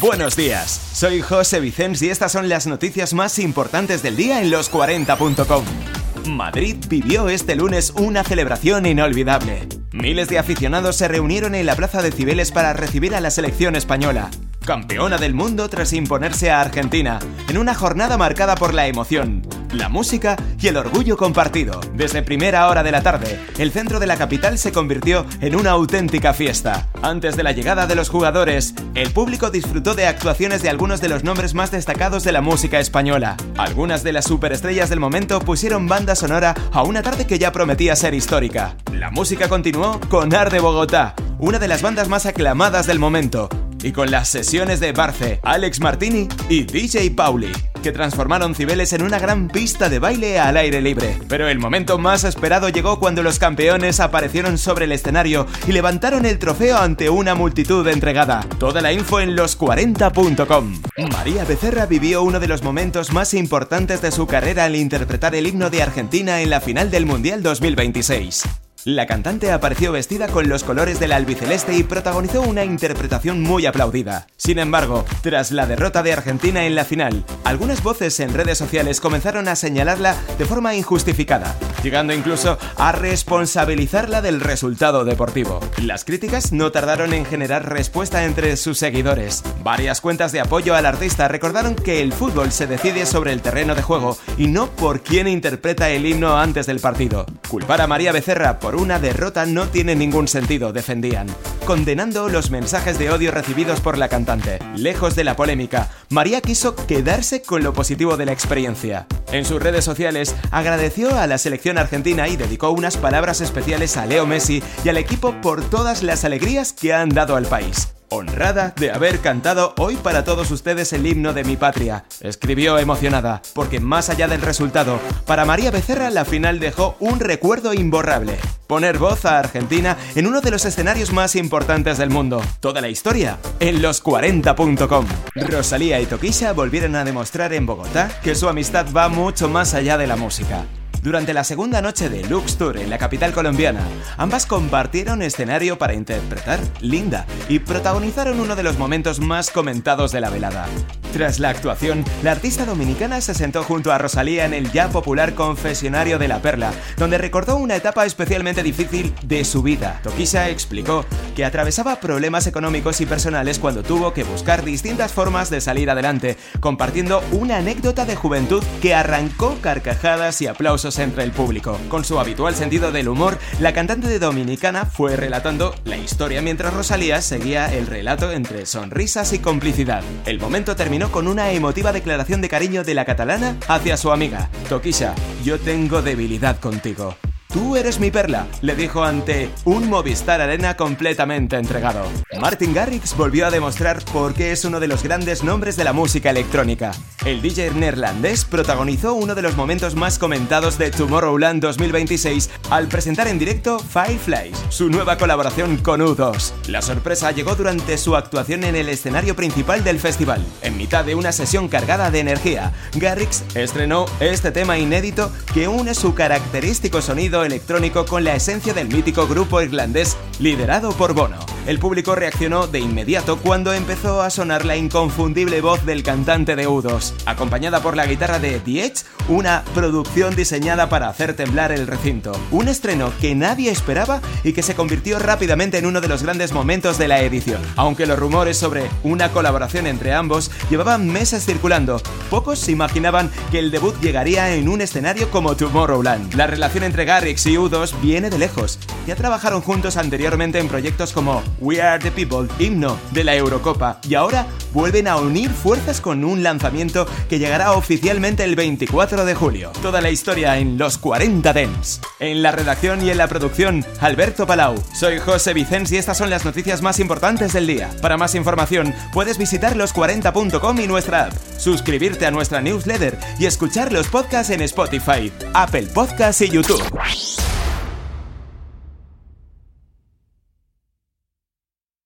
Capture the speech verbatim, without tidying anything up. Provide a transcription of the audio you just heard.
Buenos días, soy José Vicens y estas son las noticias más importantes del día en los cuarenta punto com. Madrid vivió este lunes una celebración inolvidable. Miles de aficionados se reunieron en la Plaza de Cibeles para recibir a la selección española, campeona del mundo tras imponerse a Argentina, en una jornada marcada por la emoción, la música y el orgullo compartido. Desde primera hora de la tarde, el centro de la capital se convirtió en una auténtica fiesta. Antes de la llegada de los jugadores, el público disfrutó de actuaciones de algunos de los nombres más destacados de la música española. Algunas de las superestrellas del momento pusieron banda sonora a una tarde que ya prometía ser histórica. La música continuó con Arde Bogotá, una de las bandas más aclamadas del momento, y con las sesiones de Barce, Alex Martini y D J Pauli, que transformaron Cibeles en una gran pista de baile al aire libre. Pero el momento más esperado llegó cuando los campeones aparecieron sobre el escenario y levantaron el trofeo ante una multitud entregada. Toda la info en los cuarenta punto com. María Becerra vivió uno de los momentos más importantes de su carrera al interpretar el himno de Argentina en la final del Mundial dos mil veintiséis. La cantante apareció vestida con los colores del albiceleste y protagonizó una interpretación muy aplaudida. Sin embargo, tras la derrota de Argentina en la final, algunas voces en redes sociales comenzaron a señalarla de forma injustificada, llegando incluso a responsabilizarla del resultado deportivo. Las críticas no tardaron en generar respuesta entre sus seguidores. Varias cuentas de apoyo al artista recordaron que el fútbol se decide sobre el terreno de juego y no por quién interpreta el himno antes del partido. Culpar a María Becerra por una derrota no tiene ningún sentido, defendían, condenando los mensajes de odio recibidos por la cantante. Lejos de la polémica, María quiso quedarse con lo positivo de la experiencia. En sus redes sociales agradeció a la selección argentina y dedicó unas palabras especiales a Leo Messi y al equipo por todas las alegrías que han dado al país. Honrada de haber cantado hoy para todos ustedes el himno de mi patria, escribió emocionada, porque más allá del resultado, para María Becerra la final dejó un recuerdo imborrable: poner voz a Argentina en uno de los escenarios más importantes del mundo. Toda la historia en los cuarenta punto com. Rosalía y Tokisha volvieron a demostrar en Bogotá que su amistad va mucho más allá de la música. Durante la segunda noche de Lux Tour en la capital colombiana, ambas compartieron escenario para interpretar Linda y protagonizaron uno de los momentos más comentados de la velada. Tras la actuación, la artista dominicana se sentó junto a Rosalía en el ya popular confesionario de La Perla, donde recordó una etapa especialmente difícil de su vida. Tokisha explicó que atravesaba problemas económicos y personales cuando tuvo que buscar distintas formas de salir adelante, compartiendo una anécdota de juventud que arrancó carcajadas y aplausos entre el público. Con su habitual sentido del humor, la cantante dominicana fue relatando la historia mientras Rosalía seguía el relato entre sonrisas y complicidad. El momento terminó con una emotiva declaración de cariño de la catalana hacia su amiga. Tokisha, yo tengo debilidad contigo. Tú eres mi perla, le dijo ante un Movistar Arena completamente entregado. Martin Garrix volvió a demostrar por qué es uno de los grandes nombres de la música electrónica. El D J neerlandés protagonizó uno de los momentos más comentados de Tomorrowland dos mil veintiséis al presentar en directo Fireflies, su nueva colaboración con U dos. La sorpresa llegó durante su actuación en el escenario principal del festival. En mitad de una sesión cargada de energía, Garrix estrenó este tema inédito que une su característico sonido electrónico con la esencia del mítico grupo irlandés liderado por Bono. El público reaccionó de inmediato cuando empezó a sonar la inconfundible voz del cantante de U dos, acompañada por la guitarra de The Edge, una producción diseñada para hacer temblar el recinto. Un estreno que nadie esperaba y que se convirtió rápidamente en uno de los grandes momentos de la edición. Aunque los rumores sobre una colaboración entre ambos llevaban meses circulando, pocos se imaginaban que el debut llegaría en un escenario como Tomorrowland. La relación entre Garrix y U dos viene de lejos. Ya trabajaron juntos anteriormente en proyectos como We Are The People, himno de la Eurocopa, y ahora vuelven a unir fuerzas con un lanzamiento que llegará oficialmente el veinticuatro de julio. Toda la historia en los cuarenta Dents. En la redacción y en la producción, Alberto Palau. Soy José Vicens y estas son las noticias más importantes del día. Para más información, puedes visitar los cuarenta punto com y nuestra app, suscribirte a nuestra newsletter y escuchar los podcasts en Spotify, Apple Podcasts y YouTube.